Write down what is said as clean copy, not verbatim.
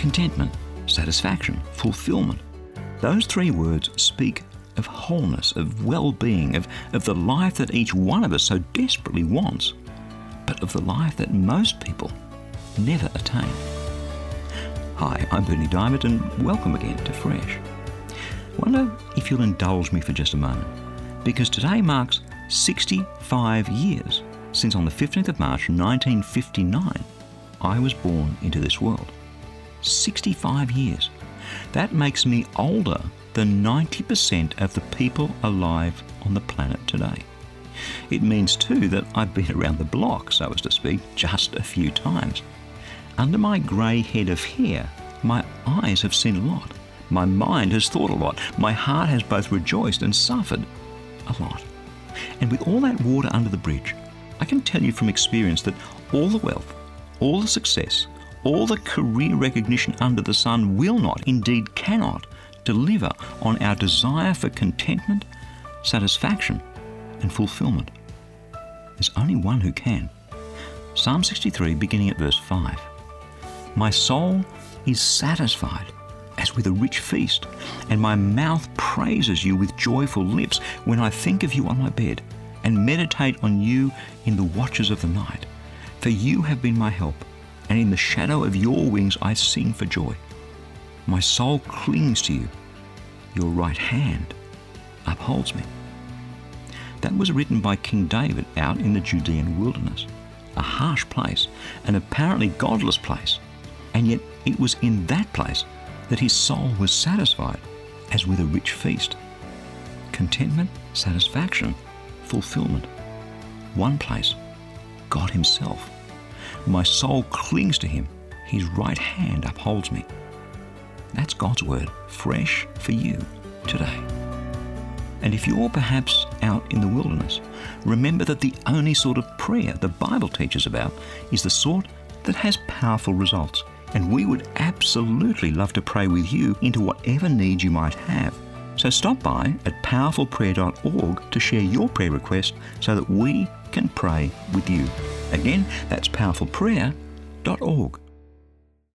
Contentment, satisfaction, fulfillment. Those three words speak of wholeness, of well-being, of the life that each one of us so desperately wants, but of the life that most people never attain. Hi, I'm Berni Dymet and welcome again to Fresh. Wonder if you'll indulge me for just a moment, because today marks 65 years since on the 15th of March 1959 I was born into this world. 65 years. That makes me older than 90% of the people alive on the planet today. It means too that I've been around the block, so as to speak, just a few times. Under my grey head of hair, my eyes have seen a lot. My mind has thought a lot. My heart has both rejoiced and suffered a lot. And with all that water under the bridge, I can tell you from experience that all the wealth, all the success, all the career recognition under the sun will not, indeed cannot, deliver on our desire for contentment, satisfaction, and fulfillment. There's only one who can. Psalm 63, beginning at verse 5. My soul is satisfied as with a rich feast, and my mouth praises you with joyful lips when I think of you on my bed and meditate on you in the watches of the night. For you have been my help, and in the shadow of your wings I sing for joy. My soul clings to you. Your right hand upholds me. That was written by King David out in the Judean wilderness, a harsh place, an apparently godless place, and yet it was in that place that his soul was satisfied as with a rich feast. Contentment, satisfaction, fulfillment. One place, God himself. My soul clings to him. His right hand upholds me. That's God's word, fresh for you today. And if you're perhaps out in the wilderness, remember that the only sort of prayer the Bible teaches about is the sort that has powerful results. And we would absolutely love to pray with you into whatever needs you might have. So stop by at powerfulprayer.org to share your prayer request so that we can pray with you. Again, that's powerfulprayer.org.